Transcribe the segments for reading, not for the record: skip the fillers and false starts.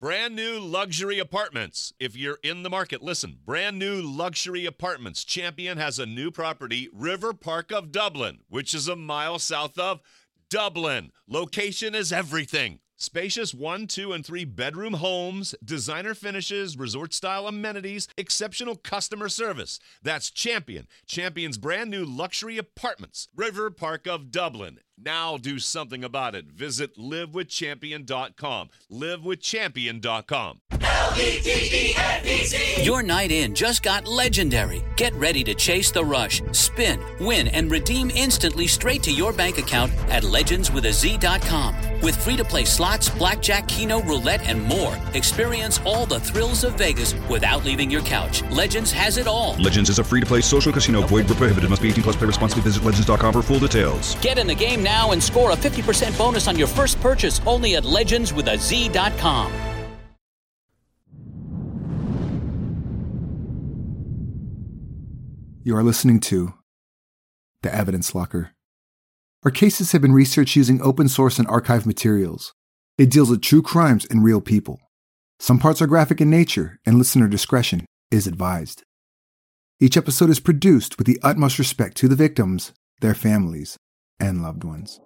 Brand new luxury apartments. If you're in the market, listen. Brand new luxury apartments. Champion has a new property, River Park of Dublin, which is a mile south of Dublin. Location is everything. Spacious 1, 2, and 3 bedroom homes, designer finishes, resort-style amenities, exceptional customer service. That's Champion. Champion's brand new luxury apartments, River Park of Dublin. Now do something about it. Visit livewithchampion.com. Livewithchampion.com. LEGENDZ. Your night in just got legendary. Get ready to chase the rush, spin, win, and redeem instantly straight to your bank account at legendswithaz.com. With free-to-play slots, blackjack, keno, roulette, and more. Experience all the thrills of Vegas without leaving your couch. Legends has it all. Legends is a free-to-play social casino. Void where prohibited. Must be 18 plus. Play responsibly. Visit legends.com for full details. Get in the game now and score a 50% bonus on your first purchase only at legendswithaz.com. You are listening to The Evidence Locker. Our cases have been researched using open source and archive materials. It deals with true crimes and real people. Some parts are graphic in nature, and listener discretion is advised. Each episode is produced with the utmost respect to the victims, their families, and loved ones.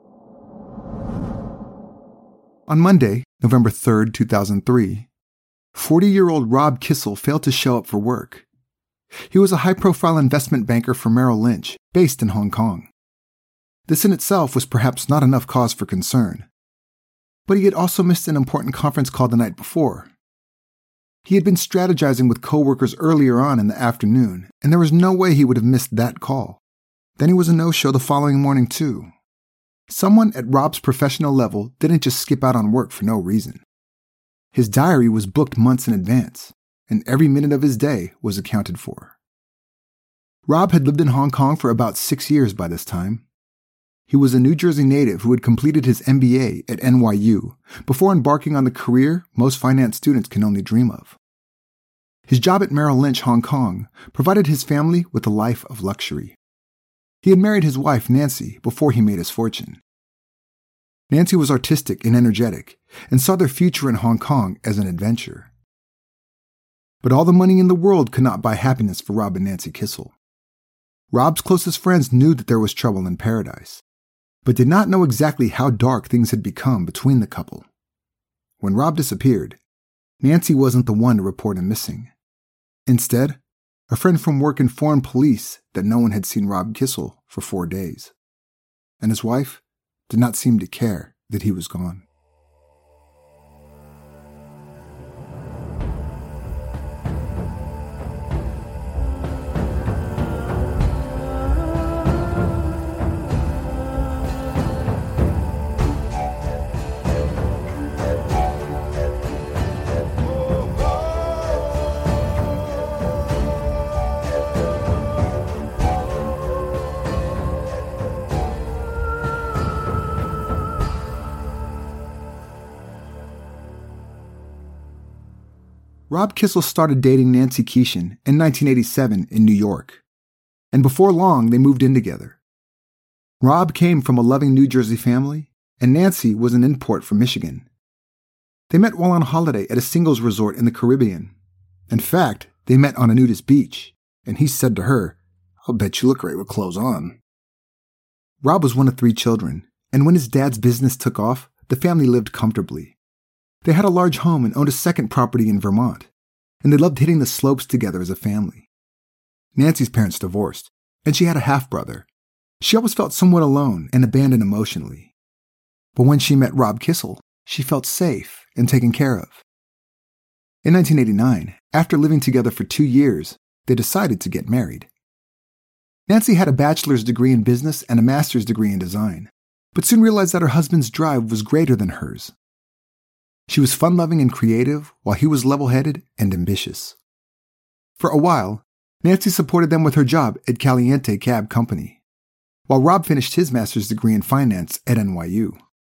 On Monday, November 3rd, 2003, 40-year-old Rob Kissel failed to show up for work. He was a high-profile investment banker for Merrill Lynch, based in Hong Kong. This in itself was perhaps not enough cause for concern. But he had also missed an important conference call the night before. He had been strategizing with coworkers earlier on in the afternoon, and there was no way he would have missed that call. Then he was a no-show the following morning, too. Someone at Rob's professional level didn't just skip out on work for no reason. His diary was booked months in advance, and every minute of his day was accounted for. Rob had lived in Hong Kong for about 6 years by this time. He was a New Jersey native who had completed his MBA at NYU before embarking on the career most finance students can only dream of. His job at Merrill Lynch, Hong Kong, provided his family with a life of luxury. He had married his wife, Nancy, before he made his fortune. Nancy was artistic and energetic and saw their future in Hong Kong as an adventure. But all the money in the world could not buy happiness for Rob and Nancy Kissel. Rob's closest friends knew that there was trouble in paradise, but did not know exactly how dark things had become between the couple. When Rob disappeared, Nancy wasn't the one to report him missing. Instead, a friend from work informed police that no one had seen Rob Kissel for 4 days, and his wife did not seem to care that he was gone. Rob Kissel started dating Nancy Keeshan in 1987 in New York, and before long they moved in together. Rob came from a loving New Jersey family, and Nancy was an import from Michigan. They met while on holiday at a singles resort in the Caribbean. In fact, they met on a nudist beach, and he said to her, "I'll bet you look great with clothes on." Rob was one of 3 children, and when his dad's business took off, the family lived comfortably. They had a large home and owned a second property in Vermont, and they loved hitting the slopes together as a family. Nancy's parents divorced, and she had a half-brother. She always felt somewhat alone and abandoned emotionally. But when she met Rob Kissel, she felt safe and taken care of. In 1989, after living together for 2 years, they decided to get married. Nancy had a bachelor's degree in business and a master's degree in design, but soon realized that her husband's drive was greater than hers. She was fun-loving and creative, while he was level-headed and ambitious. For a while, Nancy supported them with her job at Caliente Cab Company, while Rob finished his master's degree in finance at NYU.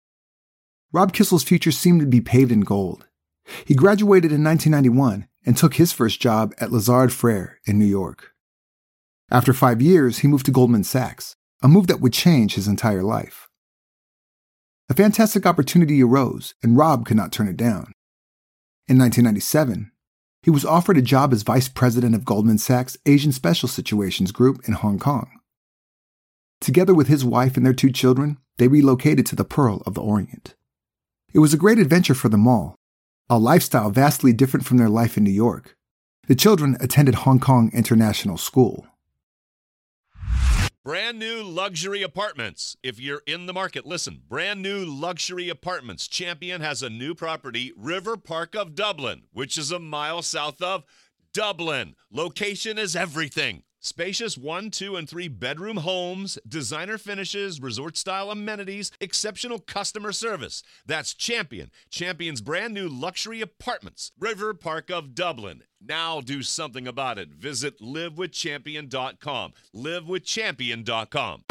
Rob Kissel's future seemed to be paved in gold. He graduated in 1991 and took his first job at Lazard Frères in New York. After 5 years, he moved to Goldman Sachs, a move that would change his entire life. A fantastic opportunity arose, and Rob could not turn it down. In 1997, he was offered a job as vice president of Goldman Sachs' Asian Special Situations Group in Hong Kong. Together with his wife and their 2 children, they relocated to the Pearl of the Orient. It was a great adventure for them all, a lifestyle vastly different from their life in New York. The children attended Hong Kong International School. Brand new luxury apartments. If you're in the market, listen. Brand new luxury apartments. Champion has a new property, River Park of Dublin, which is a mile south of Dublin. Location is everything. Spacious 1, 2, and 3 bedroom homes, designer finishes, resort-style amenities, exceptional customer service. That's Champion. Champion's brand new luxury apartments, River Park of Dublin. Now do something about it. Visit livewithchampion.com. livewithchampion.com.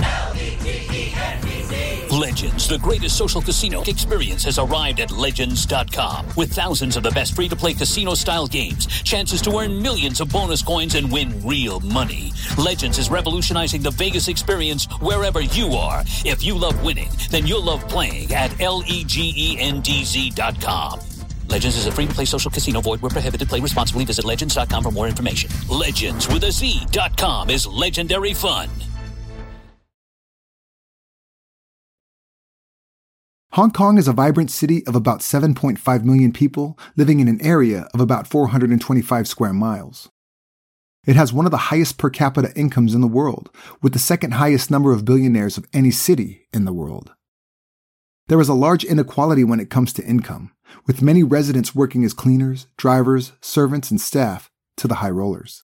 Legends, the greatest social casino experience, has arrived at Legends.com. With thousands of the best free-to-play casino-style games, chances to earn millions of bonus coins and win real money. Legends is revolutionizing the Vegas experience wherever you are. If you love winning, then you'll love playing at LEGENDZ.com. Legends is a free-to-play social casino. Void where prohibited. Play responsibly. Visit Legends.com for more information. Legends with a Z.com is legendary fun. Hong Kong is a vibrant city of about 7.5 million people living in an area of about 425 square miles. It has one of the highest per capita incomes in the world, with the second highest number of billionaires of any city in the world. There is a large inequality when it comes to income, with many residents working as cleaners, drivers, servants, and staff to the high rollers.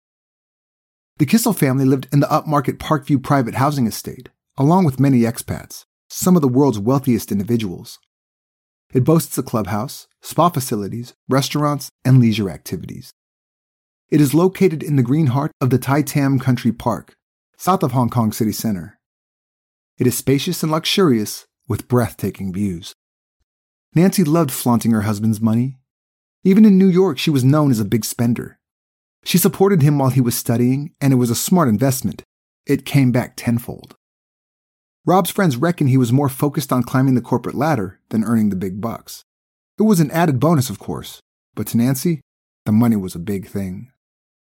The Kissel family lived in the upmarket Parkview private housing estate, along with many expats, some of the world's wealthiest individuals. It boasts a clubhouse, spa facilities, restaurants, and leisure activities. It is located in the green heart of the Tai Tam Country Park, south of Hong Kong city center. It is spacious and luxurious, with breathtaking views. Nancy loved flaunting her husband's money. Even in New York, she was known as a big spender. She supported him while he was studying, and it was a smart investment. It came back tenfold. Rob's friends reckon he was more focused on climbing the corporate ladder than earning the big bucks. It was an added bonus, of course, but to Nancy, the money was a big thing.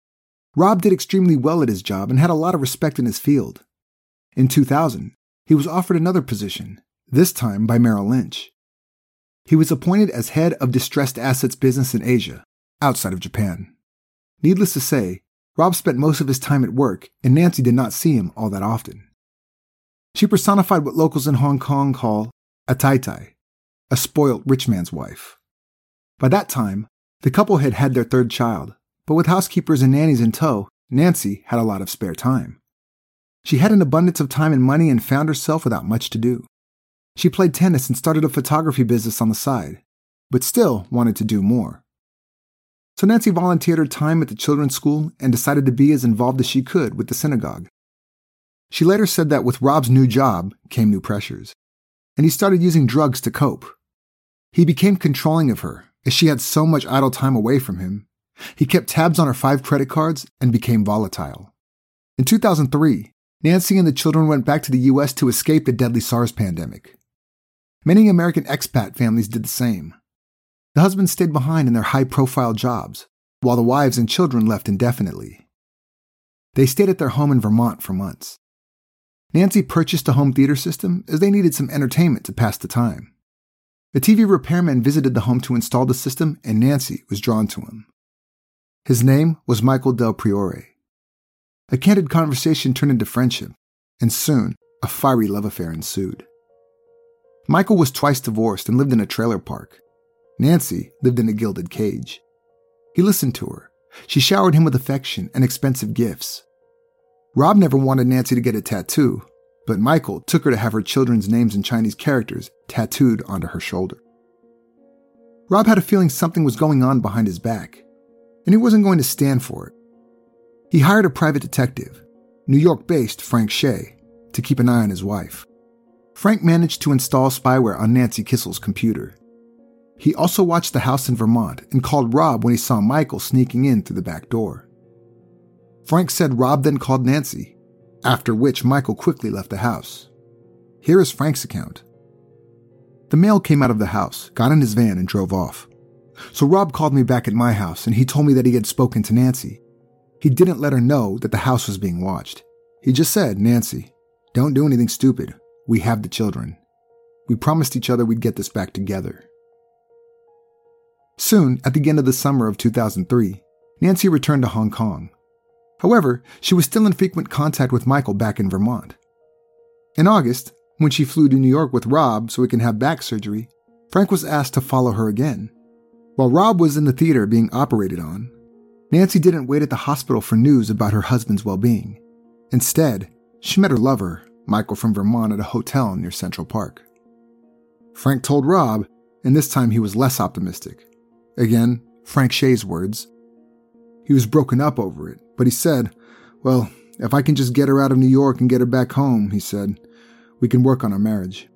Rob did extremely well at his job and had a lot of respect in his field. In 2000, he was offered another position, this time by Merrill Lynch. He was appointed as head of distressed assets business in Asia, outside of Japan. Needless to say, Rob spent most of his time at work, and Nancy did not see him all that often. She personified what locals in Hong Kong call a tai-tai, a spoilt rich man's wife. By that time, the couple had had their 3rd child, but with housekeepers and nannies in tow, Nancy had a lot of spare time. She had an abundance of time and money and found herself without much to do. She played tennis and started a photography business on the side, but still wanted to do more. So Nancy volunteered her time at the children's school and decided to be as involved as she could with the synagogue. She later said that with Rob's new job came new pressures, and he started using drugs to cope. He became controlling of her, as she had so much idle time away from him. He kept tabs on her 5 credit cards and became volatile. In 2003, Nancy and the children went back to the U.S. to escape the deadly SARS pandemic. Many American expat families did the same. The husbands stayed behind in their high-profile jobs, while the wives and children left indefinitely. They stayed at their home in Vermont for months. Nancy purchased a home theater system as they needed some entertainment to pass the time. A TV repairman visited the home to install the system, and Nancy was drawn to him. His name was Michael Del Priore. A candid conversation turned into friendship, and soon a fiery love affair ensued. Michael was twice divorced and lived in a trailer park. Nancy lived in a gilded cage. He listened to her. She showered him with affection and expensive gifts. Rob never wanted Nancy to get a tattoo, but Michael took her to have her children's names in Chinese characters tattooed onto her shoulder. Rob had a feeling something was going on behind his back, and he wasn't going to stand for it. He hired a private detective, New York-based Frank Shea, to keep an eye on his wife. Frank managed to install spyware on Nancy Kissel's computer. He also watched the house in Vermont and called Rob when he saw Michael sneaking in through the back door. Frank said Rob then called Nancy, after which Michael quickly left the house. Here is Frank's account. The male came out of the house, got in his van, and drove off. So Rob called me back at my house and he told me that he had spoken to Nancy. He didn't let her know that the house was being watched. He just said, "Nancy, don't do anything stupid. We have the children. We promised each other we'd get this back together." Soon, at the end of the summer of 2003, Nancy returned to Hong Kong. However, she was still in frequent contact with Michael back in Vermont. In August, when she flew to New York with Rob so he can have back surgery, Frank was asked to follow her again. While Rob was in the theater being operated on, Nancy didn't wait at the hospital for news about her husband's well-being. Instead, she met her lover, Michael from Vermont, at a hotel near Central Park. Frank told Rob, and this time he was less optimistic. Again, Frank Shea's words. He was broken up over it, but he said, "Well, if I can just get her out of New York and get her back home," he said, "we can work on our marriage."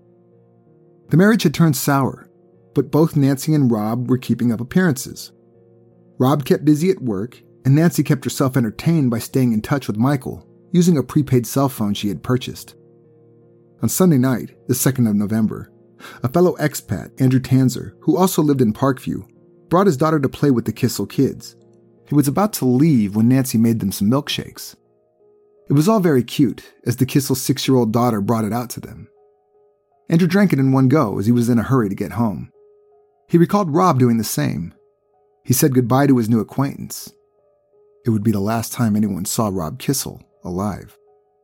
The marriage had turned sour, but both Nancy and Rob were keeping up appearances. Rob kept busy at work, and Nancy kept herself entertained by staying in touch with Michael, using a prepaid cell phone she had purchased. On Sunday night, the 2nd of November, a fellow expat, Andrew Tanzer, who also lived in Parkview, brought his daughter to play with the Kissel kids. He was about to leave when Nancy made them some milkshakes. It was all very cute, as the Kissel's 6-year-old daughter brought it out to them. Andrew drank it in one go as he was in a hurry to get home. He recalled Rob doing the same. He said goodbye to his new acquaintance. It would be the last time anyone saw Rob Kissel alive.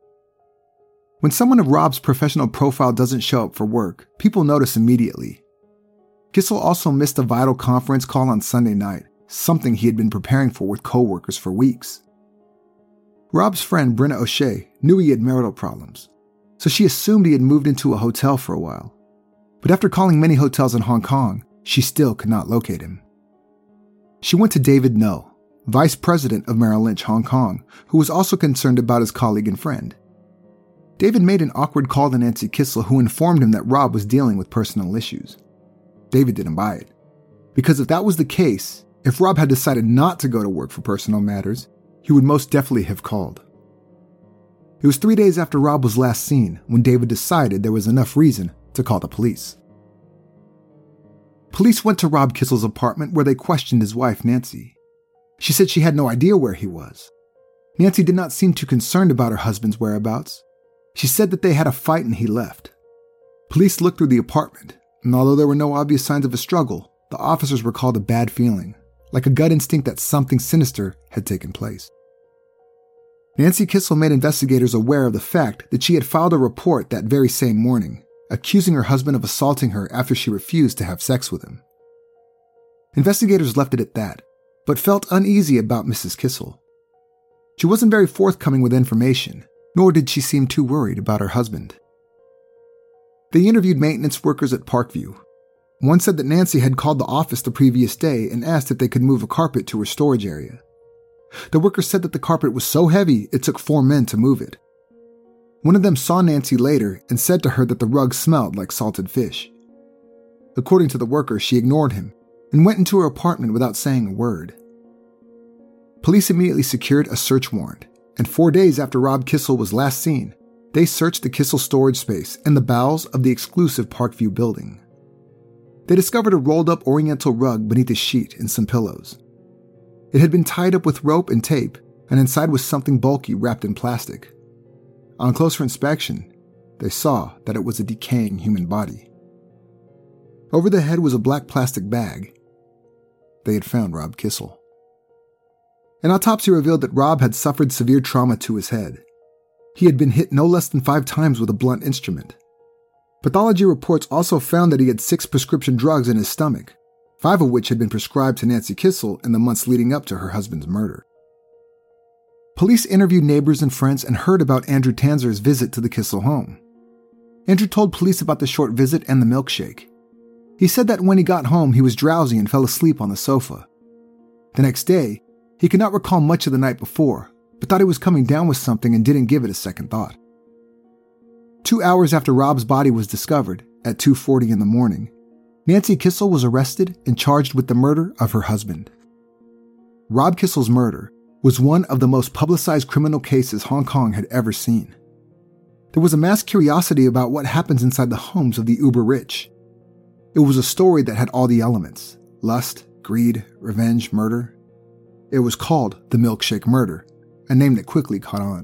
When someone of Rob's professional profile doesn't show up for work, people notice immediately. Kissel also missed a vital conference call on Sunday night, something he had been preparing for with co-workers for weeks. Rob's friend Brenna O'Shea knew he had marital problems, so she assumed he had moved into a hotel for a while. But after calling many hotels in Hong Kong, she still could not locate him. She went to David No, vice president of Merrill Lynch Hong Kong, who was also concerned about his colleague and friend. David made an awkward call to Nancy Kissel, who informed him that Rob was dealing with personal issues. David didn't buy it, because if that was the case, if Rob had decided not to go to work for personal matters, he would most definitely have called. It was 3 days after Rob was last seen when David decided there was enough reason to call the police. Police went to Rob Kissel's apartment where they questioned his wife, Nancy. She said she had no idea where he was. Nancy did not seem too concerned about her husband's whereabouts. She said that they had a fight and he left. Police looked through the apartment, and although there were no obvious signs of a struggle, the officers recalled a bad feeling, like a gut instinct that something sinister had taken place. Nancy Kissel made investigators aware of the fact that she had filed a report that very same morning, accusing her husband of assaulting her after she refused to have sex with him. Investigators left it at that, but felt uneasy about Mrs. Kissel. She wasn't very forthcoming with information, nor did she seem too worried about her husband. They interviewed maintenance workers at Parkview. One said that Nancy had called the office the previous day and asked if they could move a carpet to her storage area. The workers said that the carpet was so heavy it took 4 men to move it. One of them saw Nancy later and said to her that the rug smelled like salted fish. According to the worker, she ignored him and went into her apartment without saying a word. Police immediately secured a search warrant, and 4 days after Rob Kissel was last seen, they searched the Kissel storage space and the bowels of the exclusive Parkview building. They discovered a rolled-up oriental rug beneath a sheet and some pillows. It had been tied up with rope and tape, and inside was something bulky wrapped in plastic. On closer inspection, they saw that it was a decaying human body. Over the head was a black plastic bag. They had found Rob Kissel. An autopsy revealed that Rob had suffered severe trauma to his head. He had been hit no less than 5 times with a blunt instrument. Pathology reports also found that he had 6 prescription drugs in his stomach, 5 of which had been prescribed to Nancy Kissel in the months leading up to her husband's murder. Police interviewed neighbors and friends and heard about Andrew Tanzer's visit to the Kissel home. Andrew told police about the short visit and the milkshake. He said that when he got home, he was drowsy and fell asleep on the sofa. The next day, he could not recall much of the night before, but thought he was coming down with something and didn't give it a second thought. 2 hours after Rob's body was discovered, at 2:40 in the morning, Nancy Kissel was arrested and charged with the murder of her husband. Rob Kissel's murder was one of the most publicized criminal cases Hong Kong had ever seen. There was a mass curiosity about what happens inside the homes of the uber-rich. It was a story that had all the elements: lust, greed, revenge, murder. It was called the milkshake murder, a name that quickly caught on.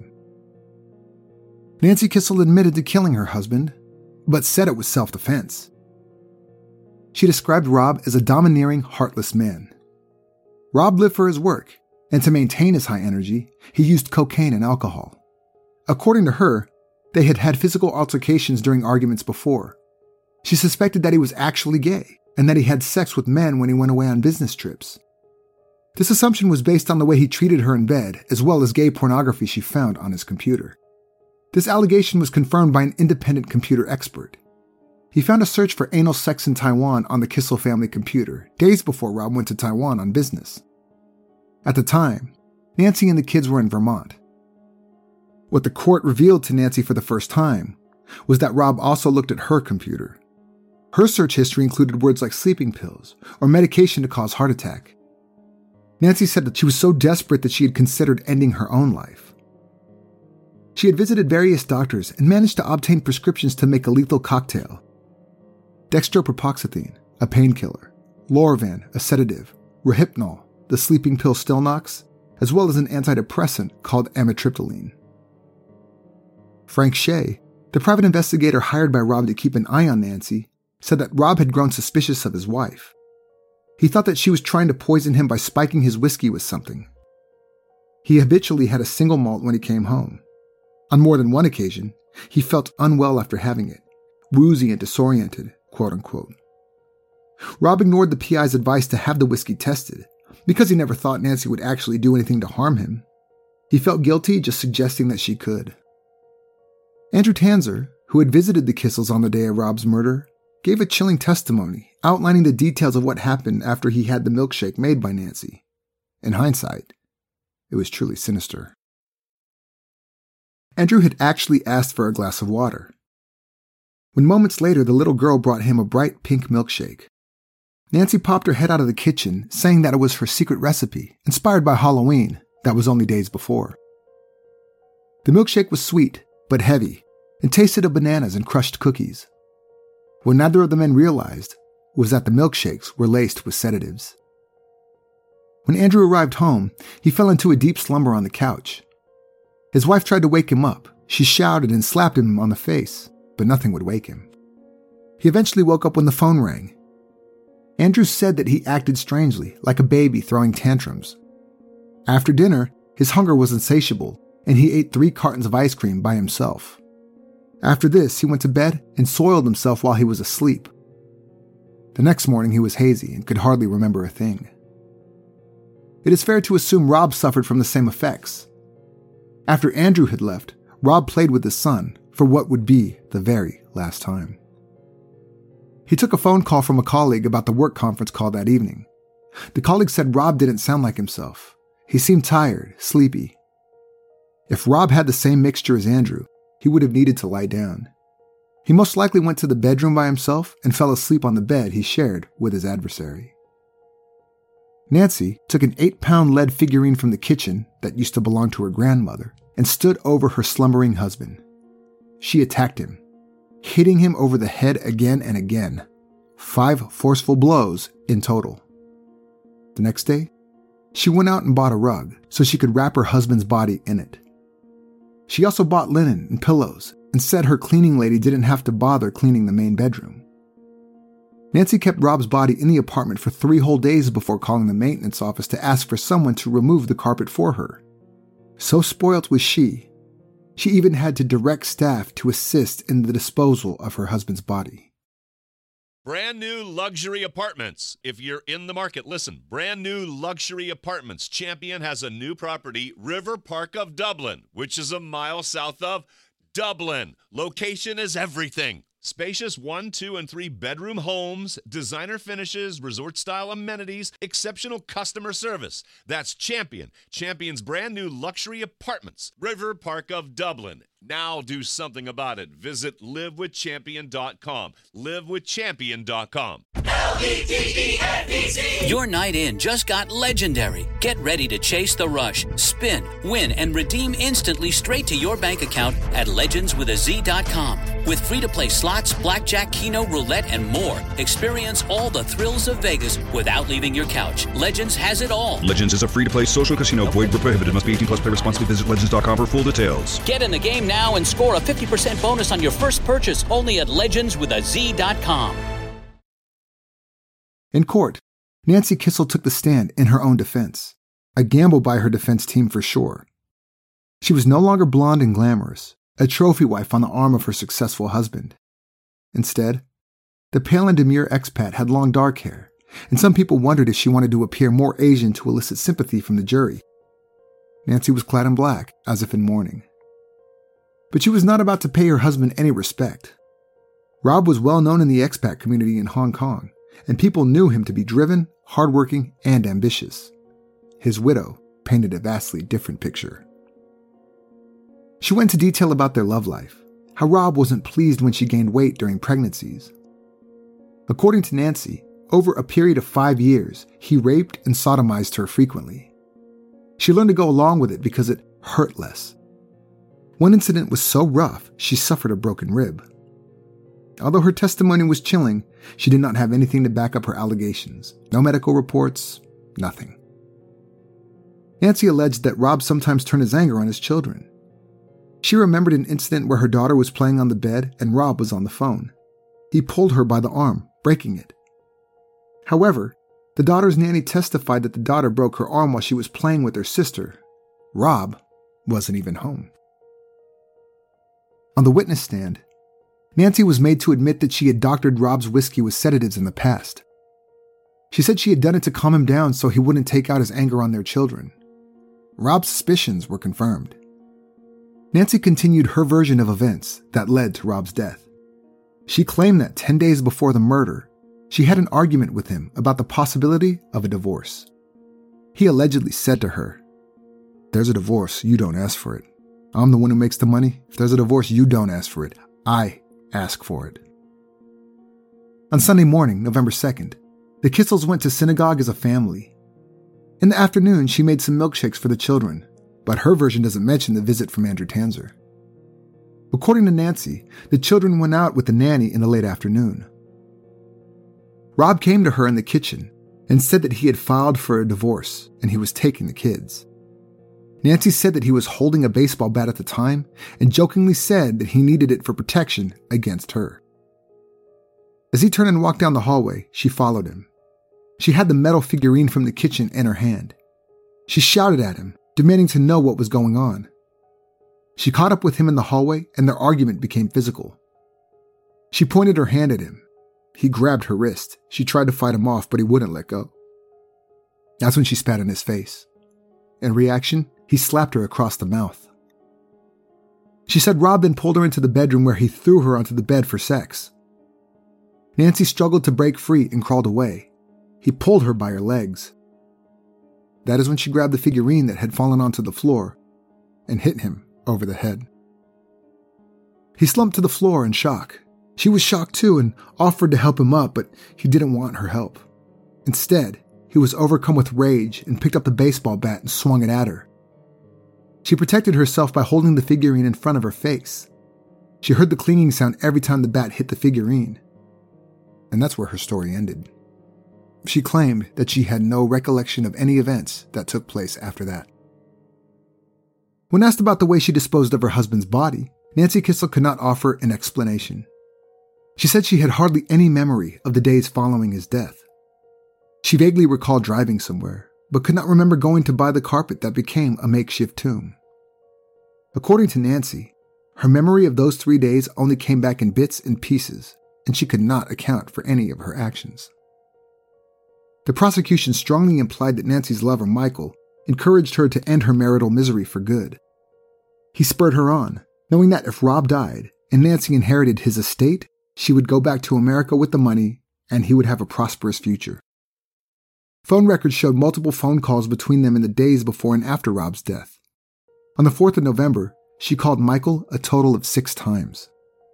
Nancy Kissel admitted to killing her husband, but said it was self-defense. She described Rob as a domineering, heartless man. Rob lived for his work, and to maintain his high energy, he used cocaine and alcohol. According to her, they had had physical altercations during arguments before. She suspected that he was actually gay, and that he had sex with men when he went away on business trips. This assumption was based on the way he treated her in bed, as well as gay pornography she found on his computer. This allegation was confirmed by an independent computer expert. He found a search for anal sex in Taiwan on the Kissel family computer, days before Rob went to Taiwan on business. At the time, Nancy and the kids were in Vermont. What the court revealed to Nancy for the first time was that Rob also looked at her computer. Her search history included words like sleeping pills or medication to cause heart attack. Nancy said that she was so desperate that she had considered ending her own life. She had visited various doctors and managed to obtain prescriptions to make a lethal cocktail. Dextropropoxetine, a painkiller, Lorvan, a sedative, Rohypnol, the sleeping pill Stilnox, as well as an antidepressant called amitriptyline. Frank Shea, the private investigator hired by Rob to keep an eye on Nancy, said that Rob had grown suspicious of his wife. He thought that she was trying to poison him by spiking his whiskey with something. He habitually had a single malt when he came home. On more than one occasion, he felt unwell after having it, woozy and disoriented, quote-unquote. Rob ignored the PI's advice to have the whiskey tested, because he never thought Nancy would actually do anything to harm him. He felt guilty just suggesting that she could. Andrew Tanzer, who had visited the Kissels on the day of Rob's murder, gave a chilling testimony outlining the details of what happened after he had the milkshake made by Nancy. In hindsight, it was truly sinister. Andrew had actually asked for a glass of water. When moments later the little girl brought him a bright pink milkshake, Nancy popped her head out of the kitchen, saying that it was her secret recipe, inspired by Halloween, that was only days before. The milkshake was sweet, but heavy, and tasted of bananas and crushed cookies. What neither of the men realized was that the milkshakes were laced with sedatives. When Andrew arrived home, he fell into a deep slumber on the couch. His wife tried to wake him up. She shouted and slapped him on the face, but nothing would wake him. He eventually woke up when the phone rang. Andrew said that he acted strangely, like a baby throwing tantrums. After dinner, his hunger was insatiable, and he ate 3 cartons of ice cream by himself. After this, he went to bed and soiled himself while he was asleep. The next morning, he was hazy and could hardly remember a thing. It is fair to assume Rob suffered from the same effects. After Andrew had left, Rob played with his son for what would be the very last time. He took a phone call from a colleague about the work conference call that evening. The colleague said Rob didn't sound like himself. He seemed tired, sleepy. If Rob had the same mixture as Andrew, he would have needed to lie down. He most likely went to the bedroom by himself and fell asleep on the bed he shared with his adversary. Nancy took an 8-pound lead figurine from the kitchen that used to belong to her grandmother and stood over her slumbering husband. She attacked him, hitting him over the head again and again, 5 forceful blows in total. The next day, she went out and bought a rug so she could wrap her husband's body in it. She also bought linen and pillows and said her cleaning lady didn't have to bother cleaning the main bedroom. Nancy kept Rob's body in the apartment for 3 whole days before calling the maintenance office to ask for someone to remove the carpet for her. So spoilt was she even had to direct staff to assist in the disposal of her husband's body. Brand new luxury apartments. If you're in the market, listen. Brand new luxury apartments. Champion has a new property, River Park of Dublin, which is a mile south of Dublin. Location is everything. Spacious 1, 2, and 3 bedroom homes, designer finishes, resort-style amenities, exceptional customer service. That's Champion. Champion's brand new luxury apartments, River Park of Dublin. Now do something about it. Visit livewithchampion.com. Livewithchampion.com. LVTENBC. Your night in just got legendary. Get ready to chase the rush, spin, win, and redeem instantly straight to your bank account at legendswithaz.com. With free-to-play slots, blackjack, keno, roulette, and more, experience all the thrills of Vegas without leaving your couch. Legends has it all. Legends is a free-to-play social casino. Void where prohibited. Must be 18 plus. Play responsibly. Visit legends.com for full details. Get in the game now and score a 50% bonus on your first purchase only at legendswithaz.com. In court, Nancy Kissel took the stand in her own defense, a gamble by her defense team for sure. She was no longer blonde and glamorous, a trophy wife on the arm of her successful husband. Instead, the pale and demure expat had long dark hair, and some people wondered if she wanted to appear more Asian to elicit sympathy from the jury. Nancy was clad in black, as if in mourning. But she was not about to pay her husband any respect. Rob was well known in the expat community in Hong Kong, and people knew him to be driven, hardworking, and ambitious. His widow painted a vastly different picture. She went into detail about their love life, how Rob wasn't pleased when she gained weight during pregnancies. According to Nancy, over a period of 5 years, he raped and sodomized her frequently. She learned to go along with it because it hurt less. One incident was so rough, she suffered a broken rib. Although her testimony was chilling, she did not have anything to back up her allegations. No medical reports, nothing. Nancy alleged that Rob sometimes turned his anger on his children. She remembered an incident where her daughter was playing on the bed and Rob was on the phone. He pulled her by the arm, breaking it. However, the daughter's nanny testified that the daughter broke her arm while she was playing with her sister. Rob wasn't even home. On the witness stand, Nancy was made to admit that she had doctored Rob's whiskey with sedatives in the past. She said she had done it to calm him down so he wouldn't take out his anger on their children. Rob's suspicions were confirmed. Nancy continued her version of events that led to Rob's death. She claimed that 10 days before the murder, she had an argument with him about the possibility of a divorce. He allegedly said to her, "There's a divorce, you don't ask for it. I'm the one who makes the money. If there's a divorce, you don't ask for it. I ask for it." On Sunday morning, November 2nd, the Kissels went to synagogue as a family. In the afternoon, she made some milkshakes for the children, but her version doesn't mention the visit from Andrew Tanzer. According to Nancy, the children went out with the nanny in the late afternoon. Rob came to her in the kitchen and said that he had filed for a divorce and he was taking the kids. Nancy said that he was holding a baseball bat at the time and jokingly said that he needed it for protection against her. As he turned and walked down the hallway, she followed him. She had the metal figurine from the kitchen in her hand. She shouted at him, demanding to know what was going on. She caught up with him in the hallway and their argument became physical. She pointed her hand at him. He grabbed her wrist. She tried to fight him off, but he wouldn't let go. That's when she spat in his face. In reaction, he slapped her across the mouth. She said Rob then pulled her into the bedroom where he threw her onto the bed for sex. Nancy struggled to break free and crawled away. He pulled her by her legs. That is when she grabbed the figurine that had fallen onto the floor and hit him over the head. He slumped to the floor in shock. She was shocked too and offered to help him up, but he didn't want her help. Instead, he was overcome with rage and picked up the baseball bat and swung it at her. She protected herself by holding the figurine in front of her face. She heard the clinging sound every time the bat hit the figurine. And that's where her story ended. She claimed that she had no recollection of any events that took place after that. When asked about the way she disposed of her husband's body, Nancy Kissel could not offer an explanation. She said she had hardly any memory of the days following his death. She vaguely recalled driving somewhere, but could not remember going to buy the carpet that became a makeshift tomb. According to Nancy, her memory of those 3 days only came back in bits and pieces, and she could not account for any of her actions. The prosecution strongly implied that Nancy's lover, Michael, encouraged her to end her marital misery for good. He spurred her on, knowing that if Rob died and Nancy inherited his estate, she would go back to America with the money and he would have a prosperous future. Phone records showed multiple phone calls between them in the days before and after Rob's death. On the 4th of November, she called Michael a total of 6 times.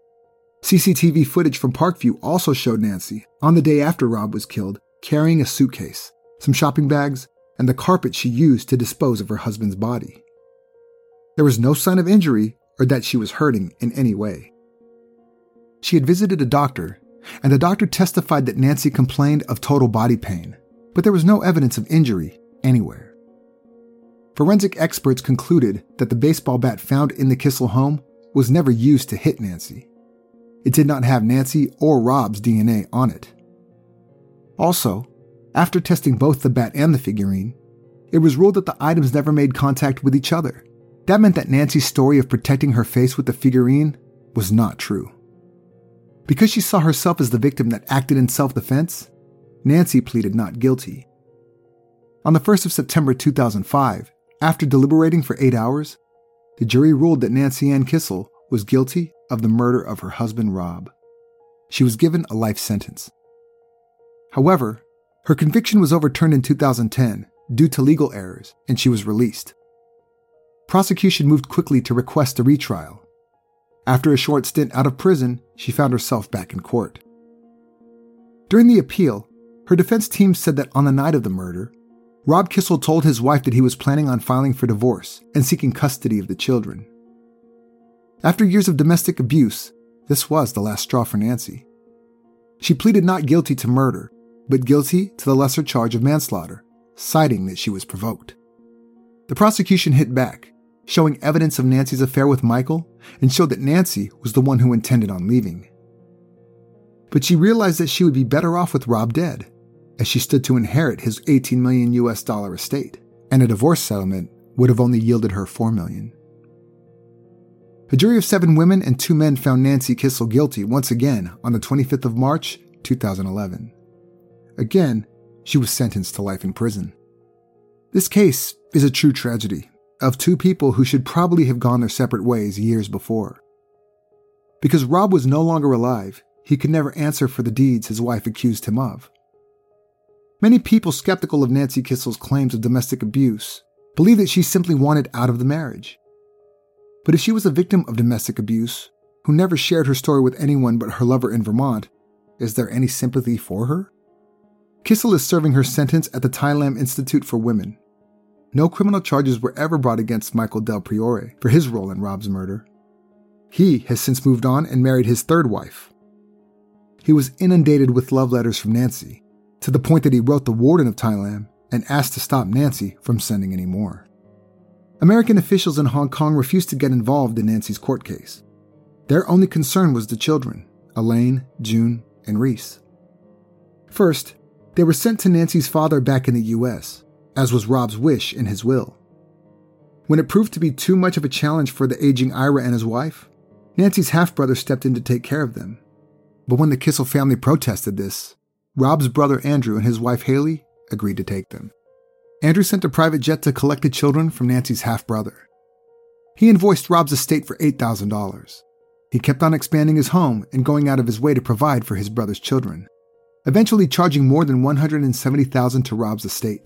CCTV footage from Parkview also showed Nancy, on the day after Rob was killed, carrying a suitcase, some shopping bags, and the carpet she used to dispose of her husband's body. There was no sign of injury or that she was hurting in any way. She had visited a doctor, and the doctor testified that Nancy complained of total body pain, but there was no evidence of injury anywhere. Forensic experts concluded that the baseball bat found in the Kissel home was never used to hit Nancy. It did not have Nancy or Rob's DNA on it. Also, after testing both the bat and the figurine, it was ruled that the items never made contact with each other. That meant that Nancy's story of protecting her face with the figurine was not true. Because she saw herself as the victim that acted in self-defense, Nancy pleaded not guilty. On the 1st of September 2005, after deliberating for 8 hours, the jury ruled that Nancy Ann Kissel was guilty of the murder of her husband Rob. She was given a life sentence. However, her conviction was overturned in 2010 due to legal errors, and she was released. Prosecution moved quickly to request a retrial. After a short stint out of prison, she found herself back in court. During the appeal, her defense team said that on the night of the murder, Rob Kissel told his wife that he was planning on filing for divorce and seeking custody of the children. After years of domestic abuse, this was the last straw for Nancy. She pleaded not guilty to murder, but guilty to the lesser charge of manslaughter, citing that she was provoked. The prosecution hit back, showing evidence of Nancy's affair with Michael, and showed that Nancy was the one who intended on leaving. But she realized that she would be better off with Rob dead, as she stood to inherit his $18 million estate, and a divorce settlement would have only yielded her $4 million. A jury of 7 women and 2 men found Nancy Kissel guilty once again on the 25th of March, 2011. Again, she was sentenced to life in prison. This case is a true tragedy of 2 people who should probably have gone their separate ways years before. Because Rob was no longer alive, he could never answer for the deeds his wife accused him of. Many people skeptical of Nancy Kissel's claims of domestic abuse believe that she simply wanted out of the marriage. But if she was a victim of domestic abuse, who never shared her story with anyone but her lover in Vermont, is there any sympathy for her? Kissel is serving her sentence at the Ty Lamb Institute for Women. No criminal charges were ever brought against Michael Del Priore for his role in Rob's murder. He has since moved on and married his 3rd wife. He was inundated with love letters from Nancy, to the point that he wrote the warden of Ty Lamb and asked to stop Nancy from sending any more. American officials in Hong Kong refused to get involved in Nancy's court case. Their only concern was the children, Elaine, June, and Reese. First, they were sent to Nancy's father back in the U.S., as was Rob's wish in his will. When it proved to be too much of a challenge for the aging Ira and his wife, Nancy's half-brother stepped in to take care of them. But when the Kissel family protested this, Rob's brother Andrew and his wife Haley agreed to take them. Andrew sent a private jet to collect the children from Nancy's half-brother. He invoiced Rob's estate for $8,000. He kept on expanding his home and going out of his way to provide for his brother's children, eventually charging more than $170,000 to Rob's estate.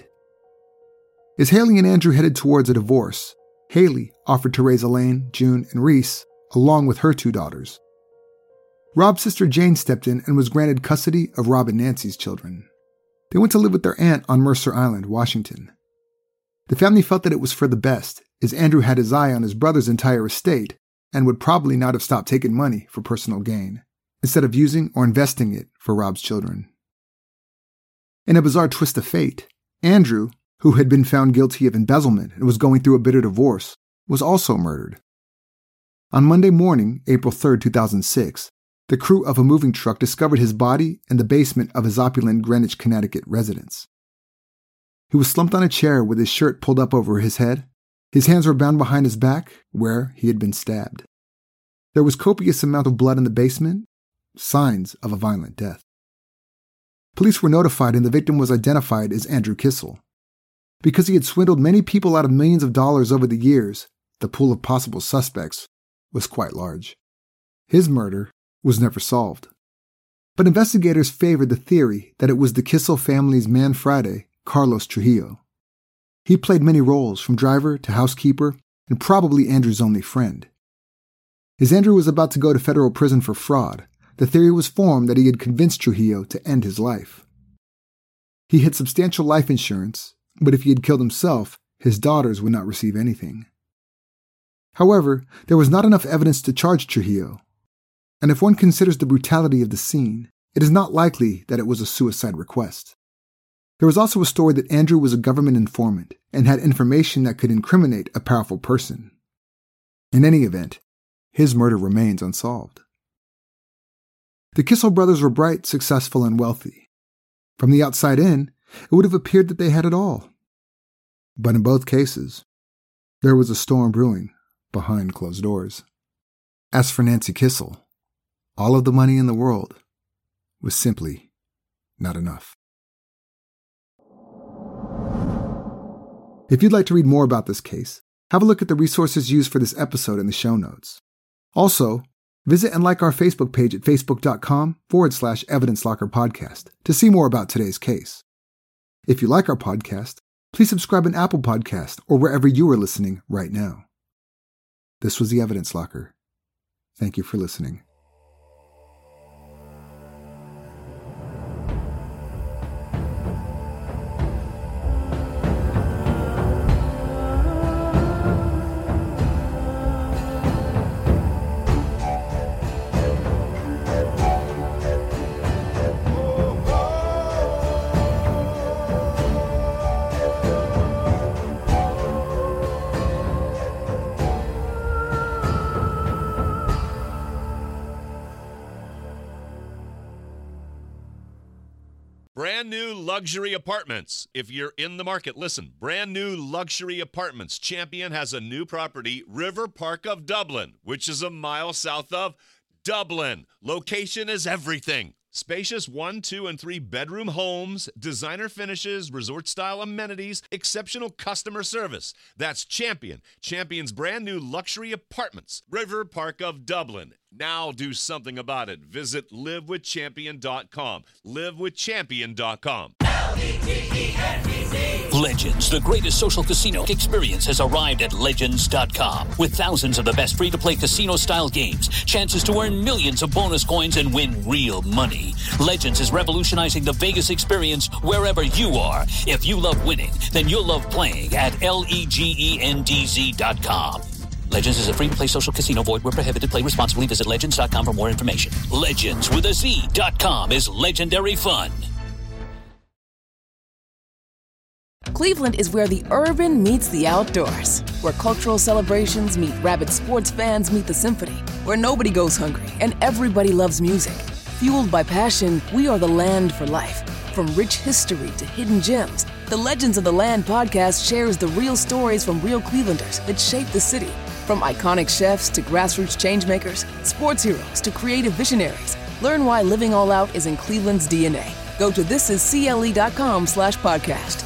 As Haley and Andrew headed towards a divorce, Haley offered to raise Elaine, June, and Reese, along with her 2 daughters. Rob's sister Jane stepped in and was granted custody of Rob and Nancy's children. They went to live with their aunt on Mercer Island, Washington. The family felt that it was for the best, as Andrew had his eye on his brother's entire estate and would probably not have stopped taking money for personal gain, instead of using or investing it for Rob's children. In a bizarre twist of fate, Andrew, who had been found guilty of embezzlement and was going through a bitter divorce, was also murdered. On Monday morning, April 3, 2006, the crew of a moving truck discovered his body in the basement of his opulent Greenwich, Connecticut residence. He was slumped on a chair with his shirt pulled up over his head. His hands were bound behind his back, where he had been stabbed. There was copious amount of blood in the basement, signs of a violent death. Police were notified and the victim was identified as Andrew Kissel. Because he had swindled many people out of millions of dollars over the years, the pool of possible suspects was quite large. His murder was never solved. But investigators favored the theory that it was the Kissel family's man Friday, Carlos Trujillo. He played many roles, from driver to housekeeper, and probably Andrew's only friend. As Andrew was about to go to federal prison for fraud, the theory was formed that he had convinced Trujillo to end his life. He had substantial life insurance, but if he had killed himself, his daughters would not receive anything. However, there was not enough evidence to charge Trujillo. and if one considers the brutality of the scene, it is not likely that it was a suicide request. There was also a story that Andrew was a government informant and had information that could incriminate a powerful person. In any event, his murder remains unsolved. The Kissel brothers were bright, successful, and wealthy. From the outside in, it would have appeared that they had it all. But in both cases, there was a storm brewing behind closed doors. As for Nancy Kissel, all of the money in the world was simply not enough. If you'd like to read more about this case, have a look at the resources used for this episode in the show notes. Also, visit and like our Facebook page at facebook.com/Evidence Locker Podcast to see more about today's case. If you like our podcast, please subscribe on Apple Podcast or wherever you are listening right now. This was the Evidence Locker. Thank you for listening. Brand new luxury apartments. If you're in the market, listen. Brand new luxury apartments. Champion has a new property, River Park of Dublin, which is a mile south of Dublin. Location is everything. Spacious 1, 2, and 3 bedroom homes, designer finishes, resort-style amenities, exceptional customer service. That's Champion. Champion's brand new luxury apartments, River Park of Dublin. Now do something about it. Visit livewithchampion.com. livewithchampion.com. Legends, the greatest social casino experience, has arrived at Legends.com. With thousands of the best free-to-play casino-style games, chances to earn millions of bonus coins and win real money. Legends is revolutionizing the Vegas experience wherever you are. If you love winning, then you'll love playing at LEGENDZ.com. Legends is a free-to-play social casino. Void where prohibited. Play responsibly. Visit Legends.com for more information. Legends with a Z.com is legendary fun. Cleveland is where the urban meets the outdoors, where cultural celebrations meet rabid sports fans meet the symphony, where nobody goes hungry and everybody loves music. Fueled by passion, we are the land for life. From rich history to hidden gems, the Legends of the Land podcast shares the real stories from real Clevelanders that shape the city. From iconic chefs to grassroots changemakers, sports heroes to creative visionaries, learn why living all out is in Cleveland's DNA. Go to thisiscle.com/podcast.